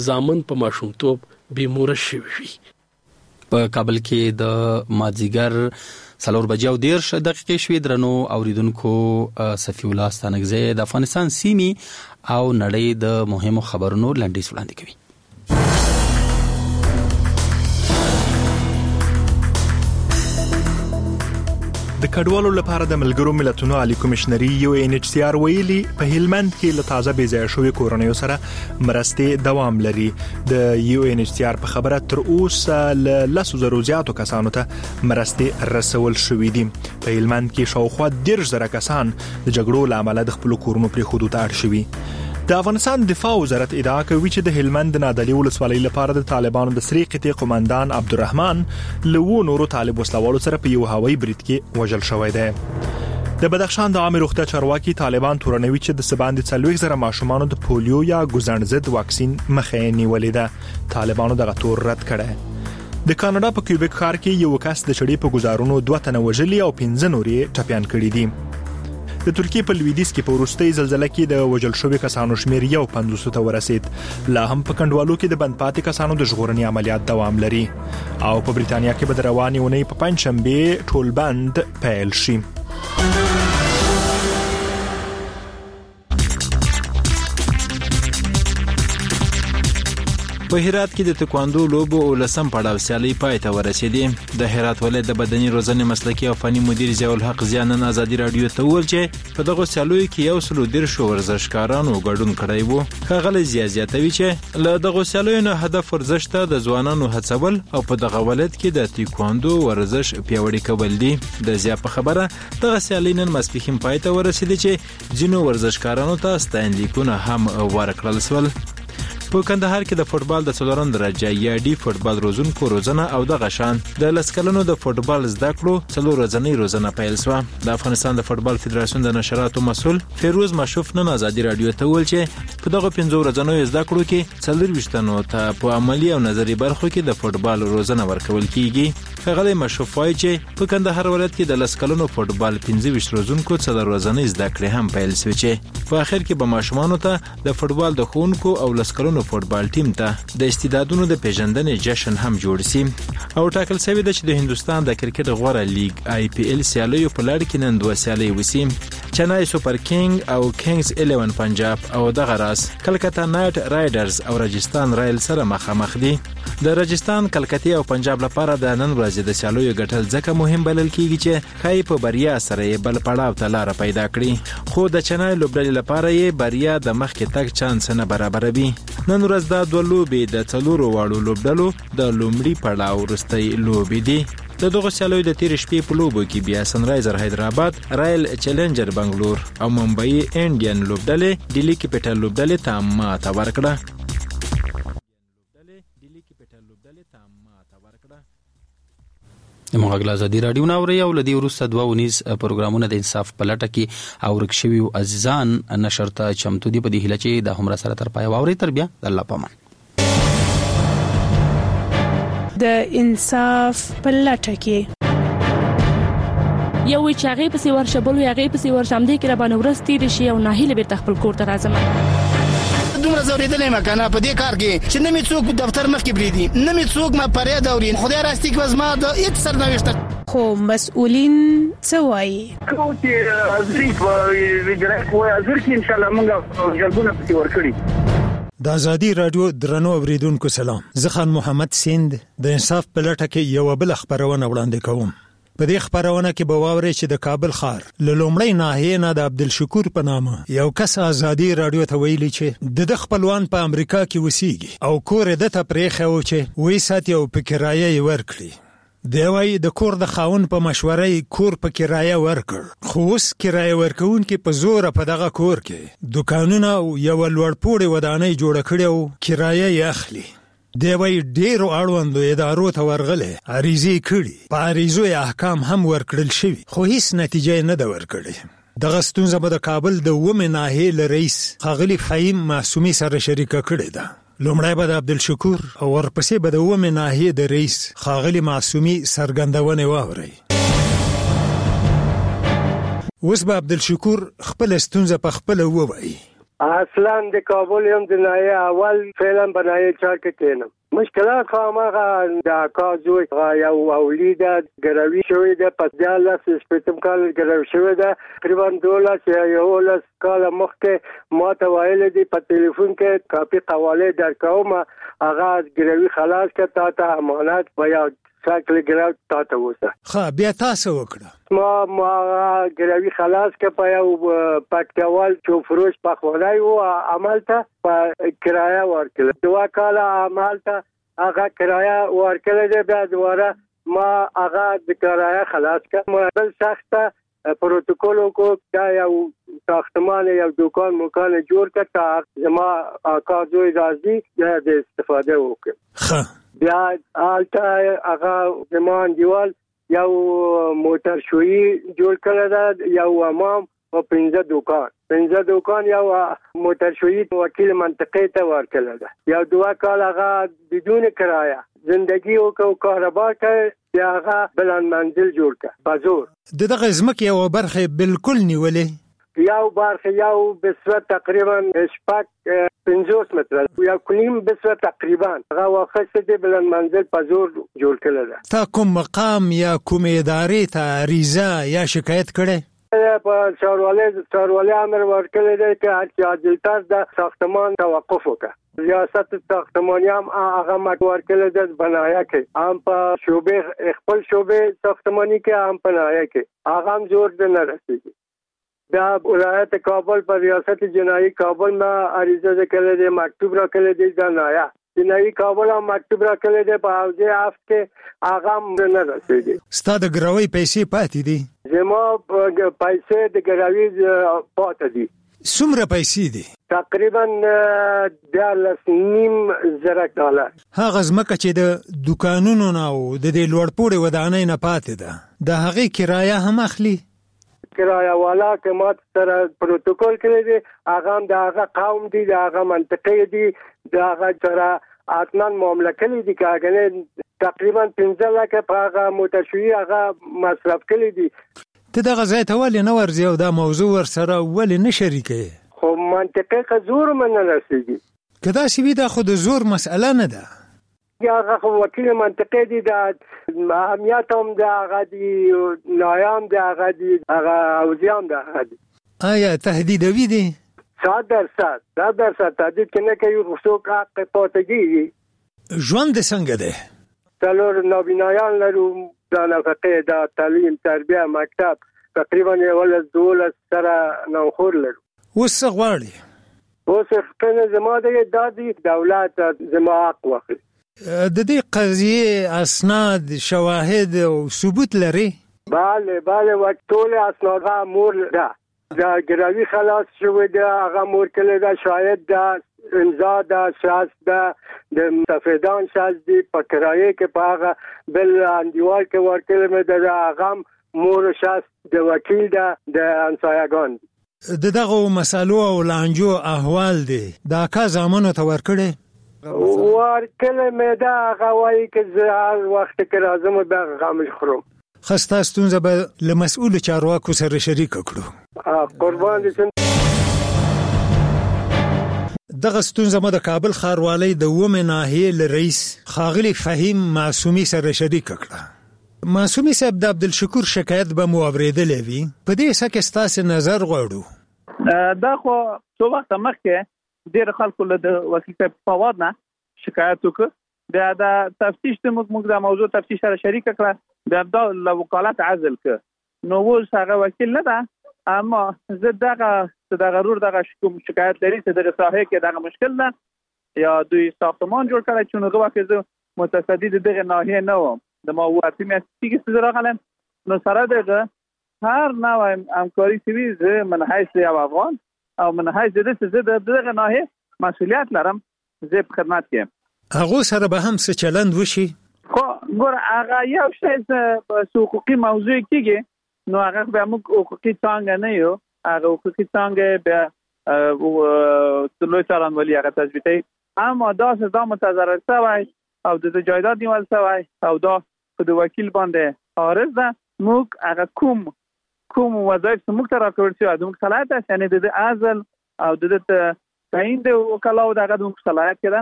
زامن په ماشومتوب بیموره شوي وي. په کابل کې د مازیګر 4:10 شوې. درنو اوریدونکو، صفی الله ستانکزی د افغانستان سیمې او نړۍ د مهمو خبرونو لنډیز وړاندې کوي. د کډوالو لپاره د ملګرو ملتونو عالی کمشنري UNHCR ویلي په هلمند کې له تازه بېځایه شوې کورنیو سره مرستې دوام لري. د UNHCR په خبره تر اوسه له 10,000 زیاتو کسانو ته مرستې رسول شوې دي. په هلمند کې شاوخوا 10,000 کسان د جګړو له امله د خپل کورونو پرېښودو ته اړ شوي. د افغانستان دفاع وزارت ادعا کوي چې د هلمند نادعلي ولسوالۍ لپاره د طالبانو د سری قطې قومندان عبدالرحمن له نورو طالب وسلوالو سره په یو هوایي برید کې وژل شوی دی. د بدخشان د عامه روغتیا چارواکي طالبان تورنوي چې د سباندې 40,000 ماشومانو د پولیو یا ګوزڼ ضد واکسین مخه نیولې ده. طالبانو دغه تور رد کړی. د کاناډا په کیوبیک ښار کې یو کس د چړې په گزارونو 2 تنه وژلي او 15 نورې ټپيان کړي دي. د ترکیې په لویدیځ کې په وروستۍ زلزلې کې د وژل شوي کسانو شمیر 150 ته ورسید. لا هم په کندوالو کې د بند پاتې کسانو د ژغورنې عملیات دوام لري. او په بریتانیا کې به د روانې اونۍ په پنځشنبه ټول بند پیل شي. په هرات کې د تکواندو لوبو 19 پړاو سیالي پای ته ورسېدې. د هرات ولایت د بدني روزنې مسلکي او فني مدیر ضیاء الحق زیانن ازادي رادیو ته وویل چې په دغه سیالیو کې 113 ورزشکارانو ګډون کړی وو. ښاغلی ضیاء زیاتوي چې له دغه سیالیو نه هدف ورزش ته د ځوانانو هڅول او په دغه ولایت کې د تکواندو ورزش پیاوړی کول دي. د ضیاء په خبره دغه سیالي نن ماسپښین پای ته ورسېدې چې ځینو ورزشکارانو ته ستاینلیکونه هم ورکړل شول. په کندهار کې د فوټبال د څلورم درجه یا ډي فوټبال روزونکو روزنه او د غشان د لسکلونو د فوټبال زده کړو څلور ورځنۍ روزنه پیل شوه. د افغانستان د فوټبال فدراسیون د نشراتو مسؤل فیروز مشوف نن ازادي رادیو ته ویل چې په دغه 15 ورځنیو زده کړو کې 40 تنو ته په عملی او نظري برخو کې د فوټبال روزنه ورکول کیږي. ښاغلی مشوف وایي چې په کندهار ولایت کې د لسکلونو فوټبال 15 روزونکو 4 ورځنۍ زده کړې هم پیل شوې چې په اخر کې به ماشومانو ته د فوټبال د ښوونکو او لسکلونو فوټبال ټیم ته د استعدادونو د پیژندنې جشن هم جوړ شي. او ټاکل شوی دی چې د هندستان د کرکټ غوره لیگ IPL سیالیو په لړ کې نن 2 سیالۍ وشي. چنای سوپر کینګ او کینګز 11 پنجاب او دغه راس کلکتا نایټ رایډرز او راجستان رایل سره مخامخ دي. د راجستان کلکتی او پنجاب لپاره د نن ورځې د سیالیو ګټل ځکه مهم بلل کیږي چې خای په بریا سره یې بل پړاو ته لار پیدا کړي. خو د چنای لوبډلې لپاره یې بریا د مخکې تګ چانس نه برابروي. نن ورځ دا 2 لوبې د 4 واړو لوبډلو د لومړي پړاو وروستۍ لوبې دي. د دغه سیالیو د تیر شپې په لوبو کې بیا سنرایزر حیدرآباد رایل چیلنجر بنگلور او ممبئی انډین لوبډلې ډیلی کیپټل لوبډلې ته ماته ورکړه. موږ ازادي رادیو ناوړي او لدی ورسته 2 پروګرامونه د انصاف په لټه کې او رکشوي او عزیزان نشرته چمتو دی په دې هله چې د همرا سره تر پای واوري تر بیا الله پامان. د انصاف په لټه کې یو چاغې پسې ورشبل یاغې پسې ورشم دې کې را باندې ورستې شي او ناهیله به خپل کور ته راځم. دومره زوریدلې مکنه په دې کار کې چې نه می څوک دفتر مخ کې بریدي نه می څوک ما پرې دورین خدای راستي کې وزما د هیڅ سرنوشت خو مسؤلین څه وایي کوتي ازریک وګړه کوه ازریک ان شاء الله موږ جلبونه پسې ورکړي. د ازادي رادیو درنو اوریدونکو سلام. زه خان محمد سیند د انصاف په لټه کې یو بل خبرونه وړاندې کوم. په دې خبرونه کې به واورئ چې د کابل ښار له لومړۍ ناحیې نه د عبدالشکور په نامه یو کس ازادي رادیو ته ویلي چې د خپلوان په امریکا کې وسیږي او کور د ته پرېخه و چې وې ساتي او په کرایه یې ورکړي. دی وایي د کور د خاون په مشوره یې کور په کرایه ورکړ. خو اوس کرایه ورکوونکي په زوره په دغه کور کې دوکانونه او یو لوړپوړې ودانۍ جوړه کړې او کرایه یې اخلي. دی وایي ډېرو اړوندو ادارو ته ورغلی عریضې کړي په عریضو یې احکام هم ورکړل شوي خو هیڅ نتیجه یې نه ده ورکړې. دغه ستونزه به د کابل د 9 ناحیې له رئیس ښاغلي فهیم معصومي سره شریکه کړې ده. لومړی به د عبدالشکور او ورپسې به د 9 ناحیې د رئیس ښاغلي معصومي څرګندونې واورئ. اوس به عبدالشکور خپل ستونزه په خپله ووایي. اصلا د کابل یم د نایه اول فعلا په نایه چار کې کېنم مشکلات خامخا د کازوی یو اولید ګروي شوې ده په 14 کال ګروي شوې ده تقریبا 12 کال مخکې ما ته ویل دي په ټلیفون کې کاپي قواله درکوم هغه ګروي خلاص کړه ته امانت بیا شکل ګراو تاسو وسه خا بیا تاسو وکړه ما ګراوي خلاص کې په یو پټکوال چې فروش په خولای او عمل ته په کرایه ورکړل 2 کال عمل ته هغه کرایه ورکړل دی بیا دواره ما هغه د کرایه خلاص کړ ما بل سخته پروتوکول کو دا یو ساختمان یو دکان مکان جوړ کړ تا ما کارځوي راځي د استفاده وکړ خا بیا آلته هغه زمان دیوال یو موټر شوی جوړ کړل دا یو امام او 15 دکان یو موټر شوی وکیل منطقه ته ورکړل دا یو 2 کال هغه بدون کرایه زندگی او کاروبار کې بیا هغه بلند منزل جوړ کړ بازور دغه زمکه یو برخه بالکل نیولې یو برخه یو بسوه تقریبا 50 متر یو کلیم بسوه تقریبا هغه وخت د بلند منزل په زور جوړ کړل دا تا کوم مقام یا کوم ادارې ته عریضه یا شکایت کړې په چارواله امر ورکړل دی چې هر عاجلتر د ساختمان توقف وکړي ریاست ساختمانی هم هغه ورکړل د بنایا کې هم په شوبې خپل شوبې ساختمانی کې هم بنایا کې هغه هم زور نه رسیدي دا ولایت کابل پر ریاست جنایی کابل ما عریضه کړل دی مکتوب را کړل دی د نایا جنایی کابل هم مکتوب را کړل دی په اوځه افت کې هغه نه رسیدي ستاد ګروي پیسې پاتې دي زما پیسې د ګروي پاتې دي څومره پیسې دي تقریبا $9,000 هغه زمکه چې د دکانونو نه او د دې لوړپوړې ودانۍ نه پاتې ده د هغې کرایه هم اخلي کرایه والا که ما سره پروتوکول کړی دی هغه هم د هغه قوم دی د هغه منطقه دی د هغه سره اتمن معامله کړی دی که هغه تقریبا 15 لکه په هغه موټرشویي هغه مصرف کړی دی ته دغه ځای ته ولې نه ورځې او دا موضوع ورسره ولې نه شریکې خو منطقه که زور من نه رسېږي که داسې وي دا خو د زور مسئله نه ده هغه خو وکیل منطقه دی د اهمیت هم د هغه دی نایام د هغه دی هغه اوځي هم د هغه دی آیا تهدیدوي دی 100% تهدید کې نه کوي خو څوک حق پاتېږي ژوند دې څنګه دی څلور نابینایان لرو د نفقې د تعلیم تربیه مکتب تقریبا 12 سره نوخور لرو اوس څه غواړي اوس څنګه زما د دادی دولت زما حق واخلي د دې قضیه اسناد شواهد او ثبوت لري bale وټول اسناد مور ده دا ګراوي خلاص شوی دا هغه مور کله دا شاید دا امضا دا شاست دا د مستفیدان شاست دی په کرایه کې په هغه بل اندیوال کې ورکل مې دا هغه مور شاست د وکیل دا د انسایگان دغه مسالو او لانجو احوال دی دا کا زمانو ته ورکړي ورکل مې دا هغه وایي چې زه وخت کې راځم به غامش خورم خسته ستونزه به له مسؤل چارواکو سره شریک کړو قربان دي دغه ستونزه مو د کابل ښاروالۍ د ومه ناحیې له رئیس خاغلی فهیم معصومی سره شریک کړه معصومی صاحب د عبدالشکور شکایت به مو اوریدلې وي په دې څه کې ستاسو نظر غواړو دا خو څو وخت مخکې ډېر خلکو له وکیل صاحب فواد نه شکایت وکړ دا تفتیش د موږ د موضوع تفتیش سره شریک کړه د وکالت عزل ک نو اوس هغه وکیل نه ده اما زه دغه رور دغه شکایت لري چې دغه ساحه کې دغه مشکل ده یا دوی ساختمان جوړ کړی چې نو وخت زه متصدی دغه ناحیه نه وم د موضوعاتي میاستی کې څه راغلم نو سره دغه هر نوع همکاري سوي زه من حیث یو افغان او من حیث زه دغه ناحیه مسئولیت لرم زه په خدمت کې هغه سره به هم څه چلند وشي خو ګور هغه یو شی چې حقوقي موضوع کېږي نو هغه به موږ حقوقي څنګه نه یو هغه حقوقي څنګه به لوی څارنوالي هغه تثبیتوي اما دا متضرر شوی او د جایداد نیول شوی او دا د وکیل باندې عارض ده موږ هغه کوم وظایف موږ ته راکړل شوی د موږ صلاحیت است یعنی د عزل او د تعین د وکلاو دغه د صلاحیت کې